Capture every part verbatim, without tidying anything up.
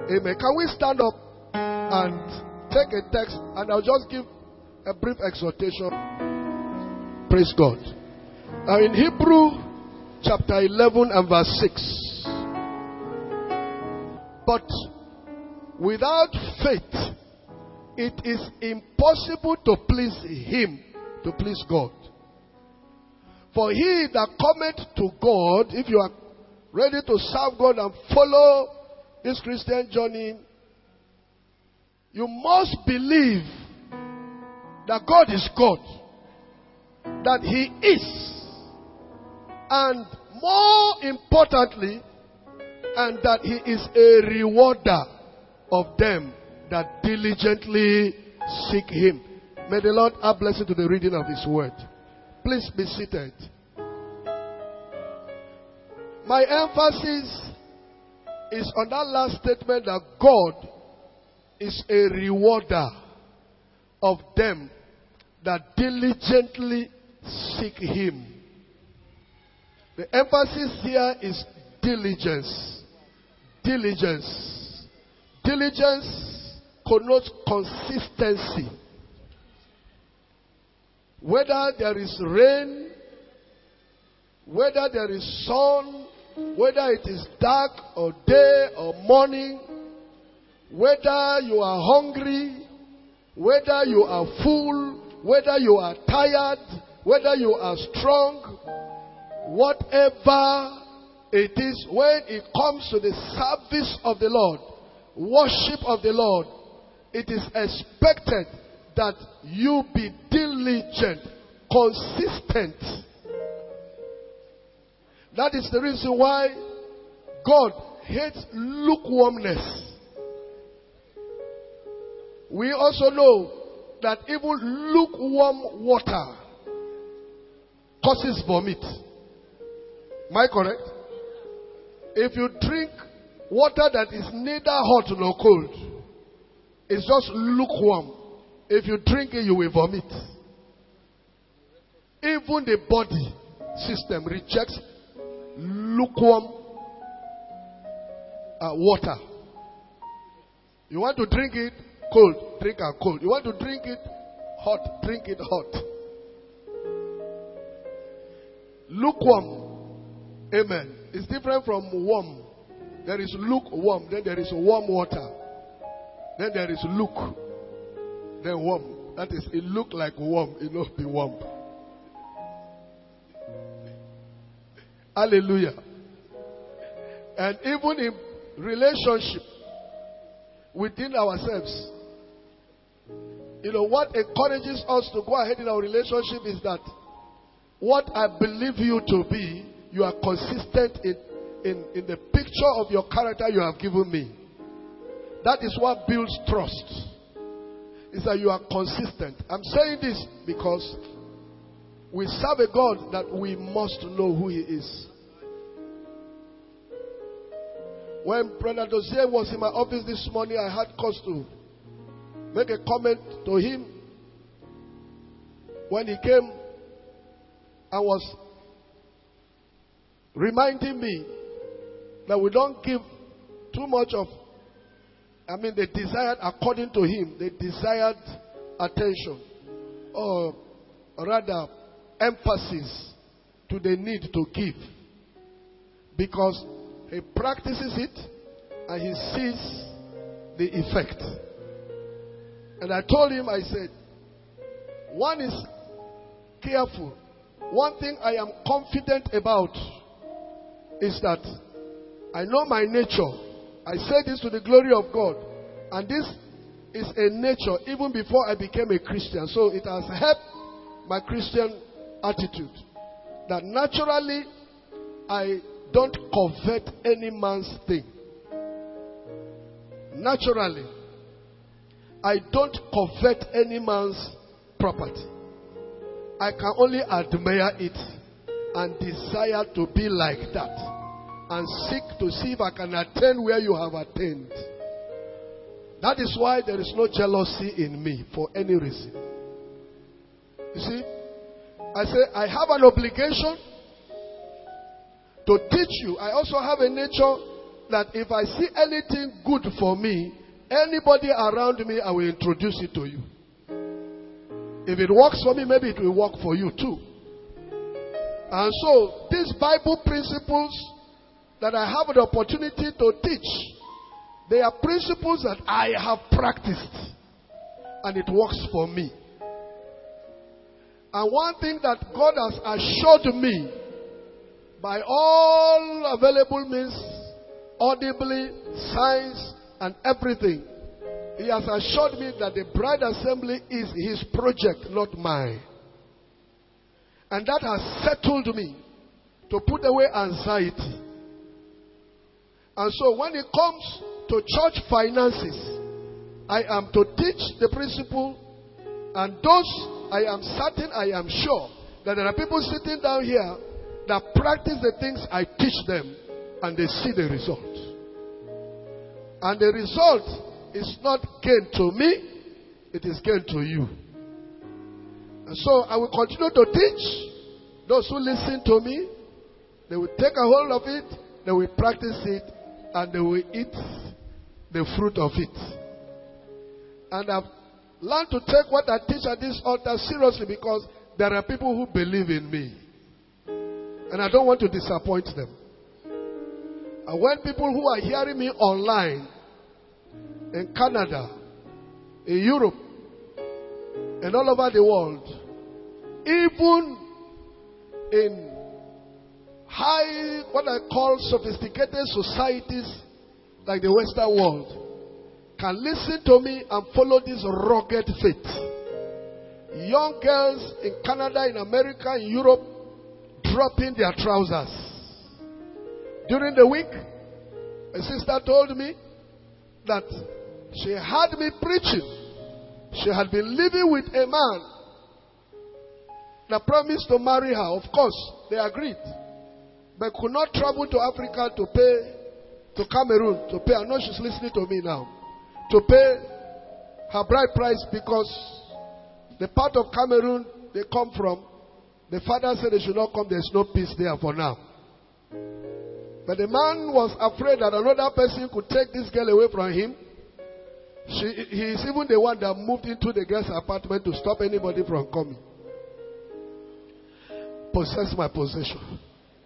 Amen. Can we stand up and take a text, and I'll just give a brief exhortation. Praise God. Now in Hebrew chapter eleven and verse six. But without faith, it is impossible to please him, to please God. For he that cometh to God, if you are ready to serve God and follow this Christian journey, you must believe that God is God, that he is, and more importantly, and that he is a rewarder of them that diligently seek him. May the Lord add blessing to the reading of his word. Please be seated. My emphasis is on that last statement, that God is a rewarder of them that diligently seek him. The emphasis here is diligence. Diligence. Diligence connotes consistency. Whether there is rain, whether there is sun, whether it is dark or day or morning, whether you are hungry, whether you are full, whether you are tired, whether you are strong, whatever it is, when it comes to the service of the Lord, worship of the Lord, it is expected that you be diligent, consistent. That is the reason why God hates lukewarmness. We also know that even lukewarm water causes vomit. Am I correct? If you drink water that is neither hot nor cold, it's just lukewarm. If you drink it, you will vomit. Even the body system rejects lukewarm uh, water. You want to drink it cold, drink it cold. You want to drink it hot, drink it hot. Lukewarm, amen, is different from warm. There is lukewarm, then there is warm water. Then there is luke, then warm. That is, it look like warm, it not be warm. Hallelujah. And even in relationship within ourselves, you know, what encourages us to go ahead in our relationship is that what I believe you to be, you are consistent in, in, in the picture of your character you have given me. That is what builds trust. Is that you are consistent. I'm saying this because we serve a God that we must know who he is. When Brother Dozier was in my office this morning, I had cause to make a comment to him. When he came and was reminding me that we don't give too much of, I mean, the desired, according to him, the desired attention, or rather emphasis to the need to give. Because he practices it and he sees the effect. And I told him, I said, one is careful. One thing I am confident about is that I know my nature. I say this to the glory of God. And this is a nature even before I became a Christian. So it has helped my Christian attitude. That naturally, I don't covet any man's thing. Naturally, I don't covet any man's property. I can only admire it and desire to be like that. And seek to see if I can attain where you have attained. That is why there is no jealousy in me for any reason. You see, I say I have an obligation to teach you. I also have a nature that if I see anything good for me, anybody around me, I will introduce it to you. If it works for me, maybe it will work for you too. And so, these Bible principles that I have the opportunity to teach, they are principles that I have practiced. And it works for me. And one thing that God has assured me, by all available means, audibly, signs, and everything, He has assured me that the Bride Assembly is His project, not mine. And that has settled me to put away anxiety. And so when it comes to church finances, I am to teach the principle, and those I am certain, I am sure, that there are people sitting down here that practice the things I teach them, and they see the result. And the result is not gain to me, it is gain to you. And so I will continue to teach. Those who listen to me, they will take a hold of it, they will practice it, and they will eat the fruit of it. And I've learned to take what I teach at this altar seriously, because there are people who believe in me. And I don't want to disappoint them. And when people who are hearing me online, in Canada, in Europe, and all over the world, even in high, what I call sophisticated societies like the Western world, can listen to me and follow this rugged faith. Young girls in Canada, in America, in Europe, dropping their trousers. During the week, a sister told me that she had me preaching. She had been living with a man that promised to marry her. Of course, they agreed. But could not travel to Africa to pay, to Cameroon, to pay. I know she's listening to me now. To pay her bride price, because the part of Cameroon they come from, the father said they should not come. There's no peace there for now. But the man was afraid that another person could take this girl away from him. She, he is even the one that moved into the girl's apartment to stop anybody from coming. Possess my possession.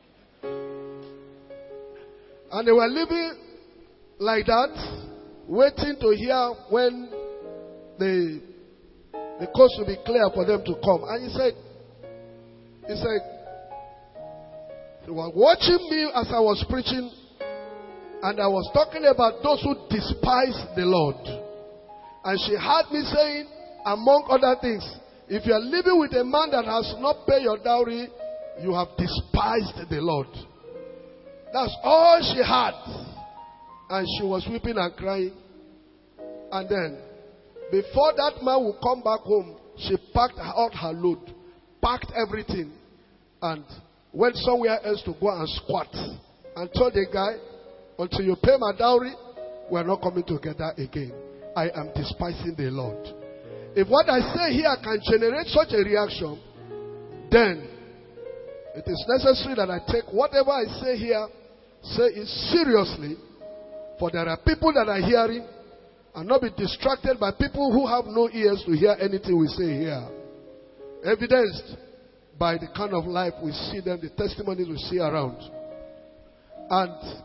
And they were living like that, waiting to hear when the the coast will be clear for them to come. And he said, he said, they were watching me as I was preaching, and I was talking about those who despise the Lord. And she heard me saying, among other things, if you are living with a man that has not paid your dowry, you have despised the Lord. That's all she had. And she was weeping and crying. And then, before that man would come back home, she packed out her load, packed everything, and went somewhere else to go and squat. And told the guy, until you pay my dowry, we are not coming together again. I am despising the Lord. If what I say here can generate such a reaction, then it is necessary that I take whatever I say here, say it seriously, for there are people that are hearing, and not be distracted by people who have no ears to hear anything we say here. Evidenced by the kind of life we see them, the testimonies we see around. And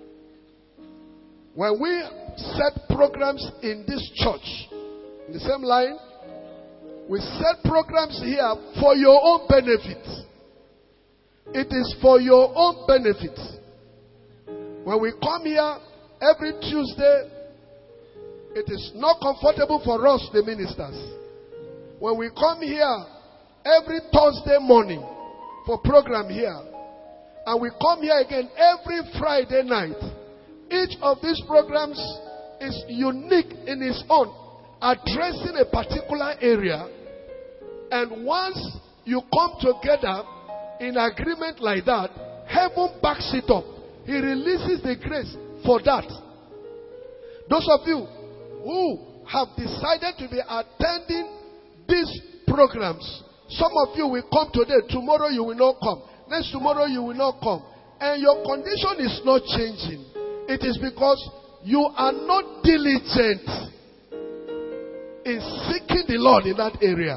when we set programs in this church, in the same line, we set programs here for your own benefit. It is for your own benefit. When we come here every Tuesday, it is not comfortable for us, the ministers. When we come here every Thursday morning for program here, and we come here again every Friday night, each of these programs is unique in its own, addressing a particular area. And once you come together in agreement like that, heaven backs it up. He releases the grace for that. Those of you who have decided to be attending these programs, some of you will come today, tomorrow you will not come, next tomorrow you will not come, and your condition is not changing. It is because you are not diligent in seeking the Lord in that area.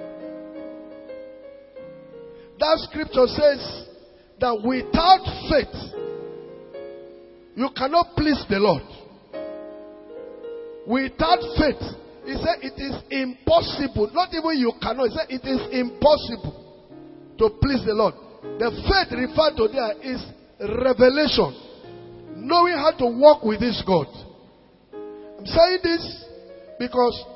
That scripture says that without faith, you cannot please the Lord. Without faith, he said it is impossible. Not even you cannot. He said it is impossible to please the Lord. The faith referred to there is revelation. Knowing how to walk with this God. I'm saying this because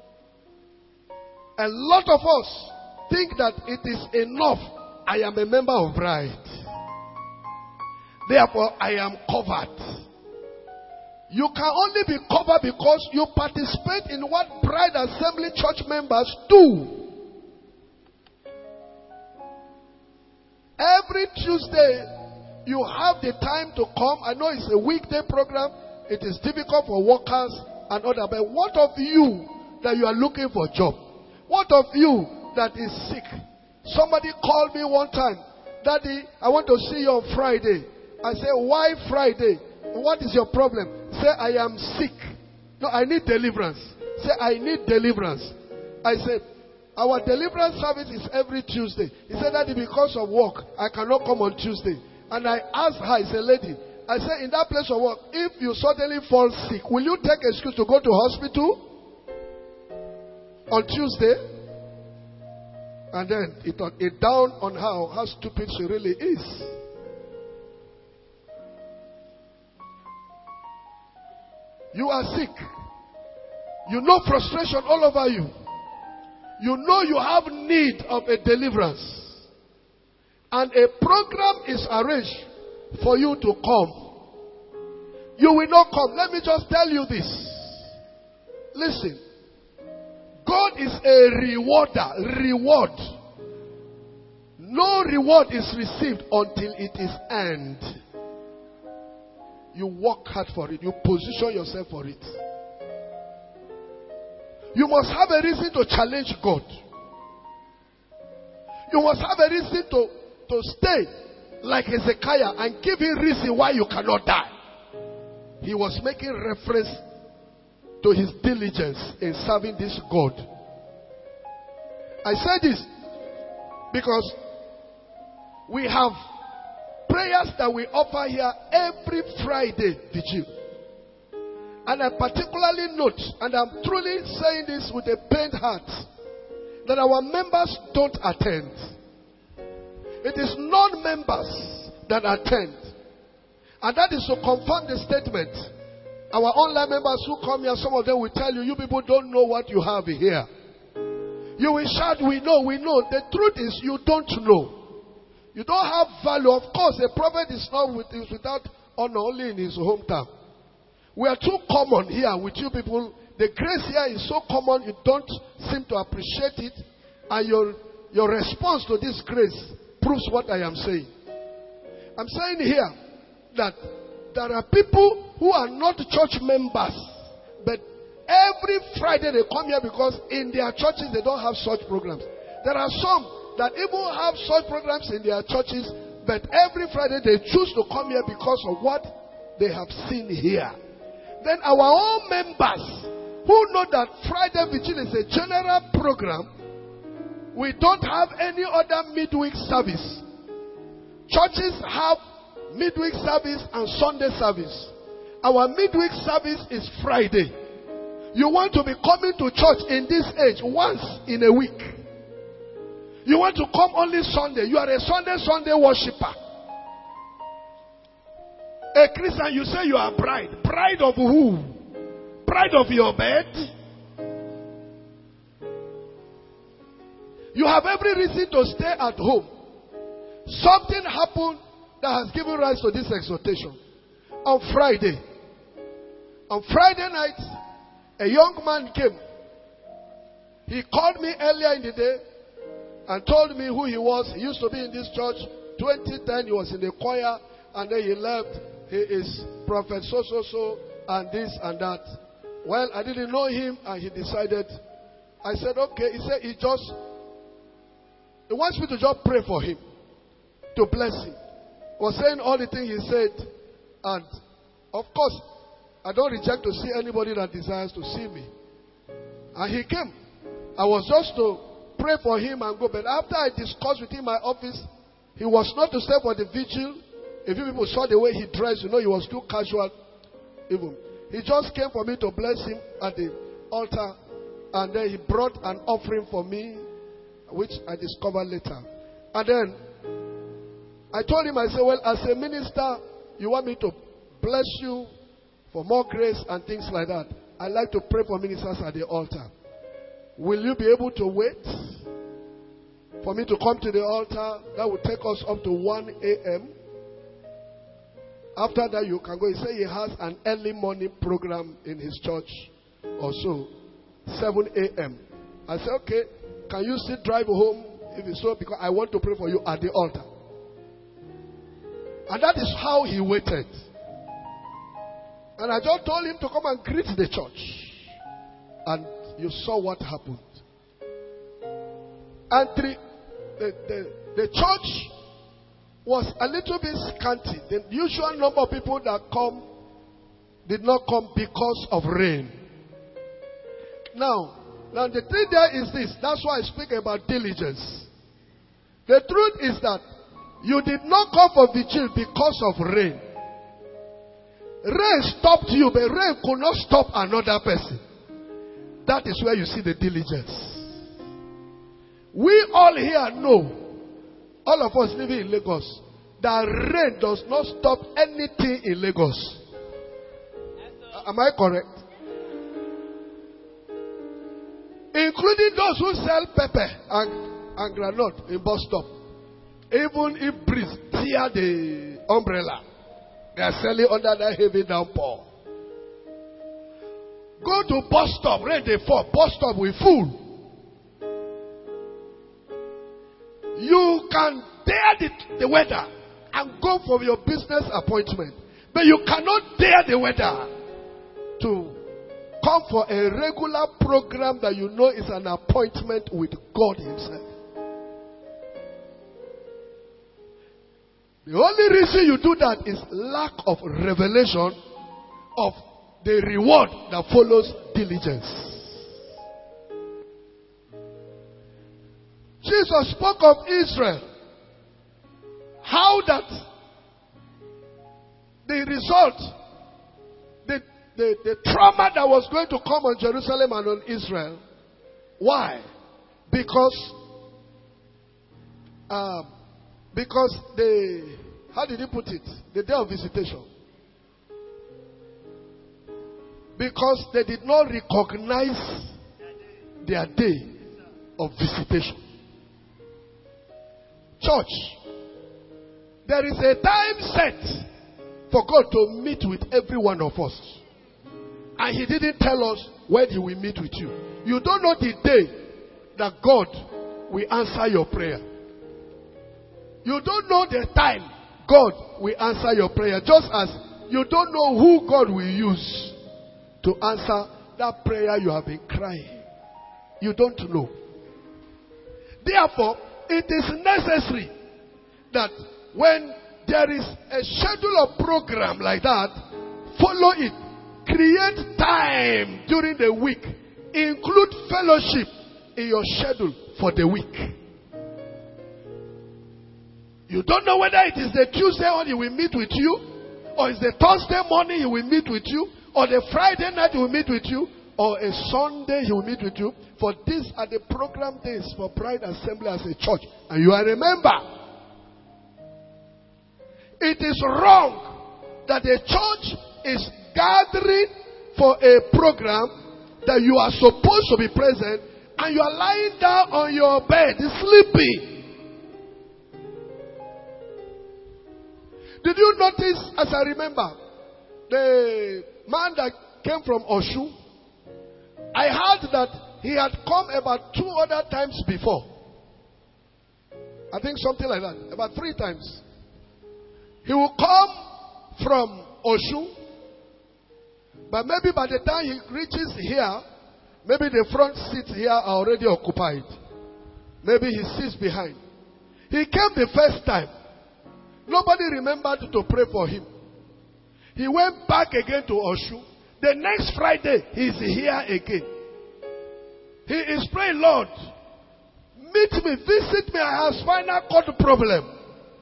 a lot of us think that it is enough. I am a member of Bride. Therefore, I am covered. You can only be covered because you participate in what Bride Assembly church members do. Every Tuesday, you have the time to come. I know it's a weekday program. It is difficult for workers and others. But what of you that you are looking for a job? What of you that is sick? Somebody called me one time. Daddy, I want to see you on Friday. I said, why Friday? What is your problem? Say, I am sick. No, I need deliverance. Say, I need deliverance. I said, our deliverance service is every Tuesday. He said, Daddy, because of work, I cannot come on Tuesday. And I asked her, I said, lady, I said, in that place of work, if you suddenly fall sick, will you take excuse to go to hospital on Tuesday? And then it, it down on how, how stupid she really is. You are sick. You know frustration all over you. You know you have need of a deliverance. And a program is arranged for you to come. You will not come. Let me just tell you this. Listen. God is a rewarder. Reward. No reward is received until it is earned. You work hard for it. You position yourself for it. You must have a reason to challenge God. You must have a reason to, to stay like Hezekiah and give him reason why you cannot die. He was making reference to his diligence in serving this God. I say this because we have prayers that we offer here every Friday, vigil. And I particularly note, and I'm truly saying this with a pained heart, that our members don't attend. It is non-members that attend. And that is to confirm the statement. Our online members who come here, some of them will tell you, you people don't know what you have here. You will shout, we know, we know. The truth is, you don't know. You don't have value. Of course, a prophet is not with, is without honor only in his hometown. We are too common here with you people. The grace here is so common, you don't seem to appreciate it. And your, your response to this grace proves what I am saying. I'm saying here that there are people who are not church members, but every Friday they come here because in their churches they don't have such programs. There are some that even have such programs in their churches, but every Friday they choose to come here because of what they have seen here. Then our own members who know that Friday Vigil is a general program, we don't have any other midweek service. Churches have midweek service and Sunday service. Our midweek service is Friday. You want to be coming to church in this age once in a week. You want to come only Sunday. You are a Sunday, Sunday worshiper. A Christian, you say you are bride. Bride of who? Bride of your bed? You have every reason to stay at home. Something happened that has given rise to this exhortation. On Friday. On Friday night, a young man came. He called me earlier in the day and told me who he was. He used to be in this church. twenty ten, he was in the choir, and then he left. He is prophet so, so, so, and this and that. Well, I didn't know him, and he decided. I said, okay. He said he just, he wants me to just pray for him, to bless him. He was saying all the things he said, and Of course, I don't reject to see anybody that desires to see me. And he came. I was just to pray for him and go. But after I discussed with him in my office, he was not to stay for the vigil. If you people saw the way he dressed, you know, he was too casual. Even. He just came for me to bless him at the altar. And then he brought an offering for me, which I discovered later. And then I told him, I said, well, as a minister, you want me to bless you for more grace and things like that. I like to pray for ministers at the altar. Will you be able to wait for me to come to the altar? That will take us up to one a.m. After that, you can go. He said he has an early morning program in his church or so, seven a.m. I said, okay, can you still drive home if it's so? Because I want to pray for you at the altar. And that is how he waited. And I just told him to come and greet the church. And you saw what happened. And the, the, the, the church was a little bit scanty. The usual number of people that come did not come because of rain. Now, now the thing there is this. That's why I speak about diligence. The truth is that you did not come for vigil because of rain. Rain stopped you, but rain could not stop another person. That is where you see the diligence. We all here know, all of us living in Lagos, that rain does not stop anything in Lagos. Am I correct? Including those who sell pepper and, and granite in bus stop. Even if breeze tear the umbrella, they are selling under that heavy downpour. Go to bus stop, rain they fall, bus stop will full. You can dare the, the weather and go for your business appointment. But you cannot dare the weather to come for a regular program that you know is an appointment with God himself. The only reason you do that is lack of revelation of the reward that follows diligence. Jesus spoke of Israel. How that the result, the, the, the trauma that was going to come on Jerusalem and on Israel. Why? Because um, because they, how did he put it? The day of visitation. Because they did not recognize their day of visitation. Church, there is a time set for God to meet with every one of us. And he didn't tell us when he will meet with you. You don't know the day that God will answer your prayer. You don't know the time God will answer your prayer. Just as you don't know who God will use to answer that prayer you have been crying. You don't know. Therefore, it is necessary that when there is a schedule of program like that, follow it. Create time during the week. Include fellowship in your schedule for the week. You don't know whether it is the Tuesday when he will meet with you, or it's the Thursday morning he will meet with you, or the Friday night he will meet with you, or a Sunday he will meet with you. For these are the program days for Pride Assembly as a church. And you are remember, it is wrong that a church is gathering for a program that you are supposed to be present and you are lying down on your bed sleeping. Did you notice, as I remember, the man that came from Oshu? I heard that he had come about two other times before. I think something like that. About three times. He will come from Oshu, but maybe by the time he reaches here, maybe the front seats here are already occupied. Maybe he sits behind. He came the first time. Nobody remembered to pray for him. He went back again to Oshu. The next Friday, he's here again. He is praying, Lord, meet me, visit me. I have spinal cord problem.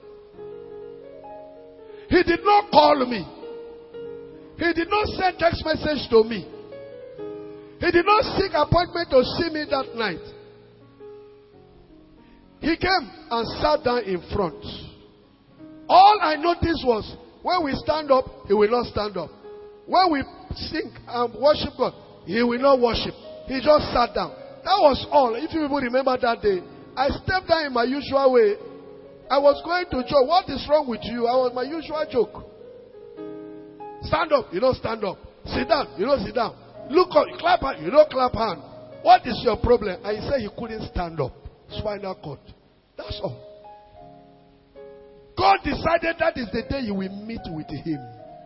He did not call me. He did not send text message to me. He did not seek appointment to see me that night. He came and sat down in front. All I noticed was, when we stand up, he will not stand up. When we sing and worship God, he will not worship. He just sat down. That was all. If you people remember that day, I stepped down in my usual way. I was going to joke. What is wrong with you? I was my usual joke. Stand up, you don't stand up. Sit down, you don't sit down. Look up, clap hand, you don't clap hand. What is your problem? And he said he couldn't stand up. Spinal cord. That's all. God decided that is the day you will meet with him.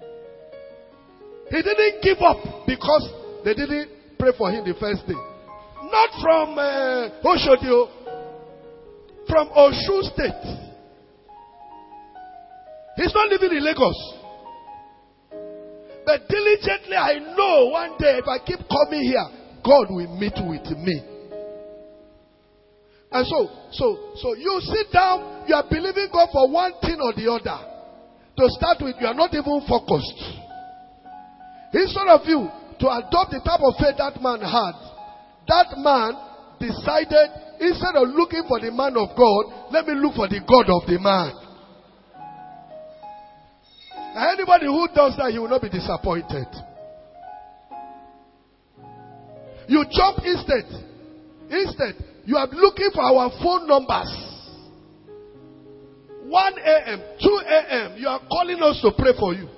He didn't give up because they didn't pray for him the first day. Not from uh, Oshodio, from Oshu State. He's not living in Lagos. But diligently, I know one day if I keep coming here, God will meet with me. And so, so, so you sit down, you are believing God for one thing or the other. To start with, you are not even focused. Instead of you to adopt the type of faith that man had, that man decided, instead of looking for the man of God, let me look for the God of the man. And anybody who does that, he will not be disappointed. You jump instead. Instead, you are looking for our phone numbers. one a.m., two a.m., you are calling us to pray for you.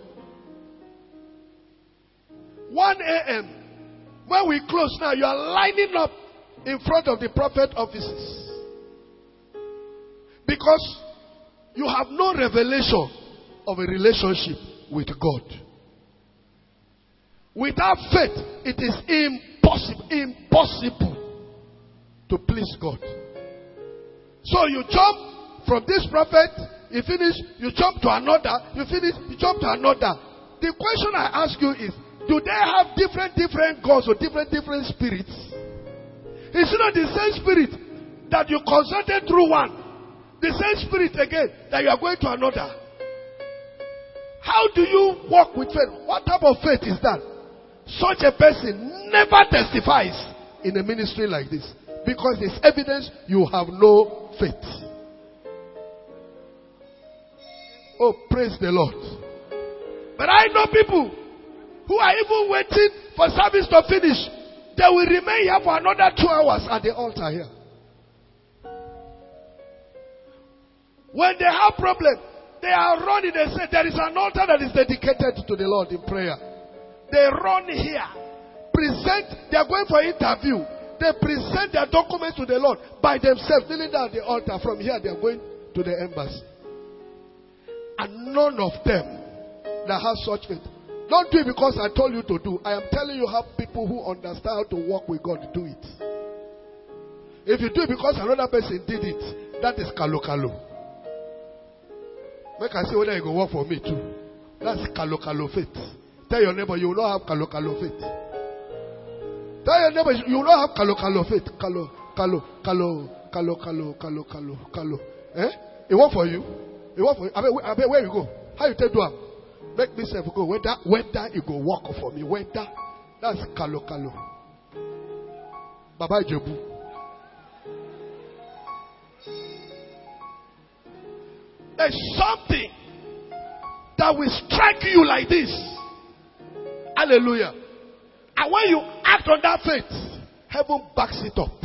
one a.m., when we close now, you are lining up in front of the prophet offices. Because you have no revelation of a relationship with God. Without faith, it is impossible, impossible to please God. So you jump from this prophet, you finish, you jump to another, you finish, you jump to another. The question I ask you is, do they have different, different gods or different, different spirits? Is it not the same spirit that you consulted through one? The same spirit again that you are going to another? How do you walk with faith? What type of faith is that? Such a person never testifies in a ministry like this. Because it's evidence you have no faith. Oh, praise the Lord. But I know people who are even waiting for service to finish. They will remain here for another two hours at the altar here. When they have problem, they are running. They say there is an altar that is dedicated to the Lord in prayer. They run here, present. They are going for interview. They present their documents to the Lord by themselves, kneeling down at the altar. From here, they are going to the embassy. And none of them that have such faith. Don't do it because I told you to do. I am telling you how people who understand how to walk with God do it. If you do it because another person did it, that is kalo kalo. Make I say whether you go work for me too. That's kalo kalo faith. Tell your neighbor you will not have kalo kalo faith. Tell your neighbor you will not have kalo kalo faith. Kalo kalo kalo kalo kalo kalo kalo kalo. Eh? It work for you. It work for you. I bet, I bet where you go? How you take do am? Make me self go. Whether whether it go work for me. Whether that's kalo kalo. Baba Jebu. There's something that will strike you like this. Hallelujah. And when you act on that faith, heaven backs it up.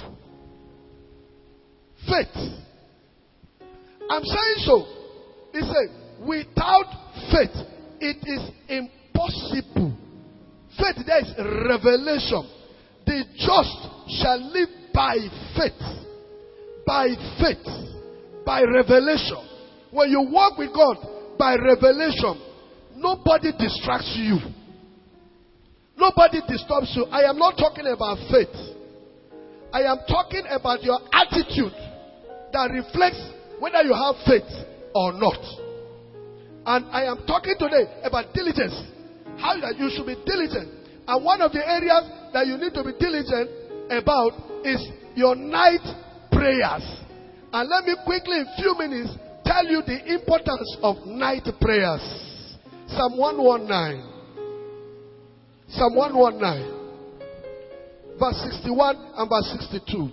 Faith. I'm saying so. He said, without faith, it is impossible. Faith, there is revelation. The just shall live by faith. By faith. By revelation. When you walk with God by revelation, nobody distracts you. Nobody disturbs you. I am not talking about faith. I am talking about your attitude that reflects whether you have faith or not. And I am talking today about diligence. How that you should be diligent. And one of the areas that you need to be diligent about is your night prayers. And let me quickly, in a few minutes, tell you the importance of night prayers. Psalm one nineteen. Psalm one nineteen. Verse sixty-one and verse sixty-two.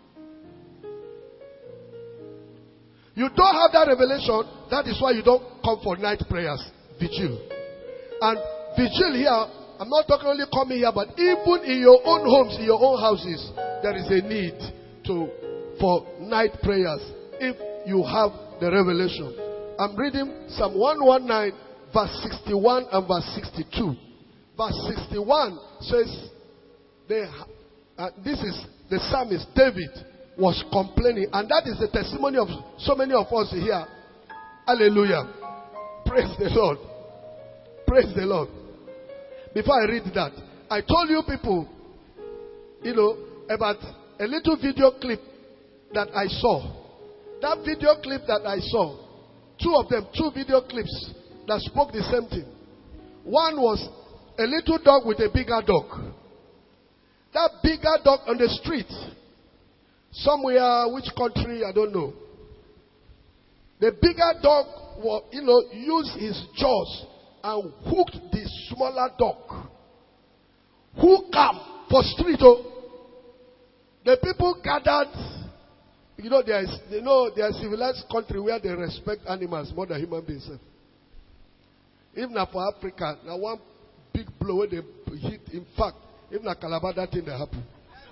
You don't have that revelation. That is why you don't come for night prayers. Vigil. And vigil here, I'm not talking only coming here, but even in your own homes, in your own houses, there is a need to for night prayers if you have the revelation. I'm reading Psalm one nineteen, verse sixty-one and verse sixty-two. Verse sixty-one says, they, uh, this is the psalmist David was complaining, and that is the testimony of so many of us here. Hallelujah. Praise the Lord. Praise the Lord. Before I read that, I told you people, you know, about a little video clip that I saw. That video clip that I saw, two of them, two video clips that spoke the same thing. One was a little dog with a bigger dog. That bigger dog on the street, somewhere, which country, I don't know. The bigger dog, will, you know, used his jaws and hooked the smaller dog. Who come for street? Oh, the people gathered. You know, there is, you know, there are civilized country where they respect animals more than human beings. Even for Africa, now one big blow where they hit. In fact, even a Calabar, that thing that happened.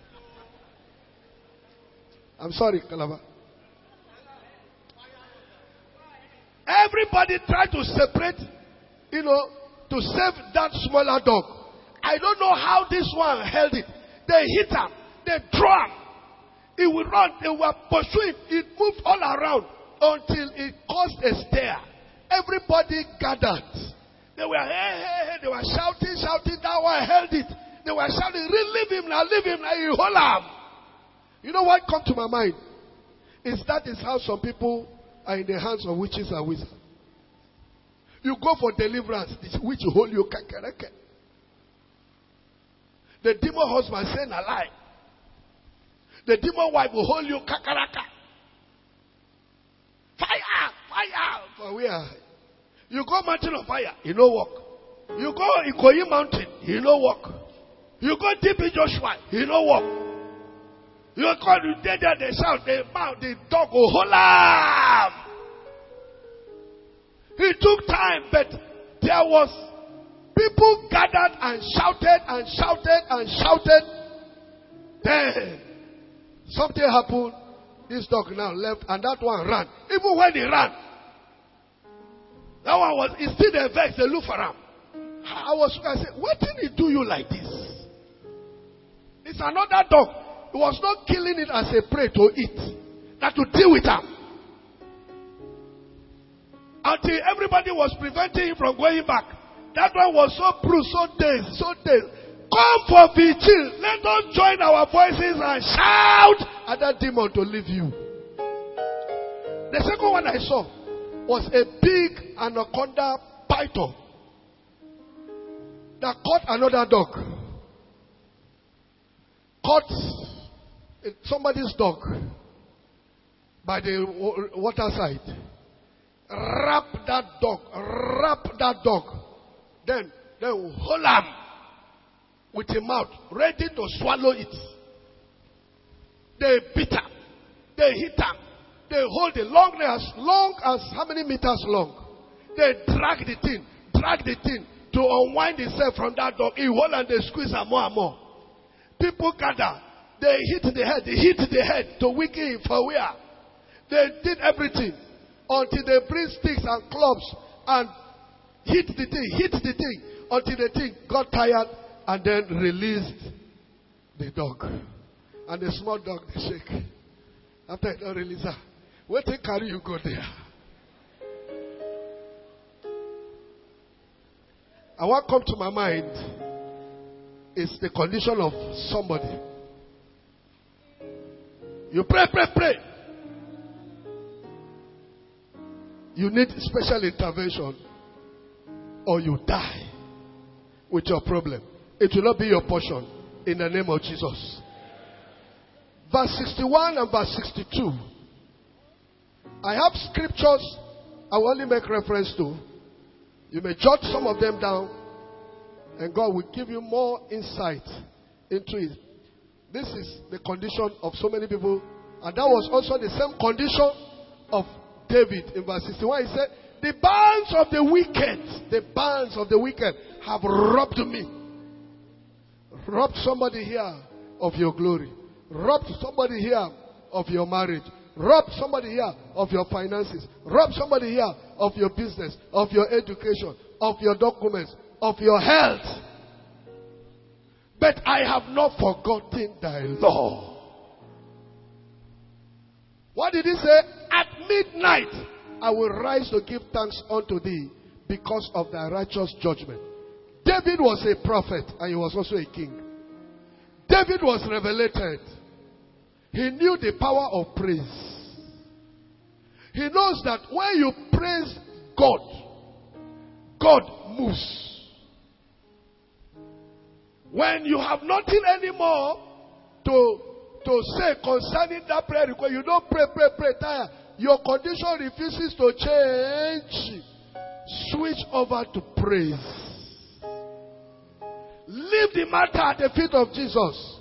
I'm sorry, Calabar. Everybody tried to separate, you know, to save that smaller dog. I don't know how this one held it. They hit him. They threw him. It would run. They were pursuing. It moved all around until it caused a stir. Everybody gathered. They were, hey, hey, hey. They were shouting, shouting. That one held it. They were shouting, leave him now, leave him now. You hold him. You know what come to my mind? Is that is how some people are in the hands of witches and wizards. You go for deliverance, the witch will hold you. The demon husband saying a lie. The demon wife will hold you. Kakaraka. Fire, fire. For where? You go mountain of fire, you no walk. You go Ikoyi mountain, you no walk. You go deep in Joshua, you no walk. You call you dead there, they shout, they mount, the dog will hold him. It took time, but there was people gathered and shouted and shouted and shouted. Then something happened. This dog now left, and that one ran. Even when he ran, that one was he still the vex. They look for him. I was, I said, what did he do you like this? It's another dog. He was not killing it as a prey to eat, that to deal with him. Until everybody was preventing him from going back. That one was so bruised, so dazed, so dazed. Come for vigil. Let us join our voices and shout at that demon to leave you. The second one I saw was a big anaconda python that caught another dog. Caught somebody's dog by the water side. Wrap that dog. Wrap that dog. Then, then hold him with a mouth ready to swallow it. They beat him. They hit him. They hold it long as long as how many meters long. They drag the thing, drag the thing to unwind itself from that dog. He hold and they squeeze him more and more. People gather. They hit the head. They hit the head to weaken him for where. They did everything until they bring sticks and clubs and hit the thing, hit the thing until the thing got tired and then released the dog. And the small dog they shake. After it don't release her, where they carry you go there? And what come to my mind is the condition of somebody. You pray, pray, pray. you need special intervention, or you die with your problem. It will not be your portion in the name of Jesus. Verse sixty-one and verse sixty-two. I have scriptures I will only make reference to. You may jot some of them down, and God will give you more insight into it. This is the condition of so many people, and that was also the same condition of David in verse sixty-one. He said, the bands of the wicked, the bands of the wicked have robbed me. Robbed somebody here of your glory. Robbed somebody here of your marriage. Robbed somebody here of your finances. Robbed somebody here of your business, of your education, of your documents, of your health. But I have not forgotten thy law. What did he say? At midnight I will rise to give thanks unto thee because of thy righteous judgment. David was a prophet and he was also a king. David was revelated. He knew the power of praise. He knows that when you praise God, God moves. When you have nothing anymore to, to say concerning that prayer request, you don't pray, pray, pray, tire. Your condition refuses to change. Switch over to praise. Leave the matter at the feet of Jesus.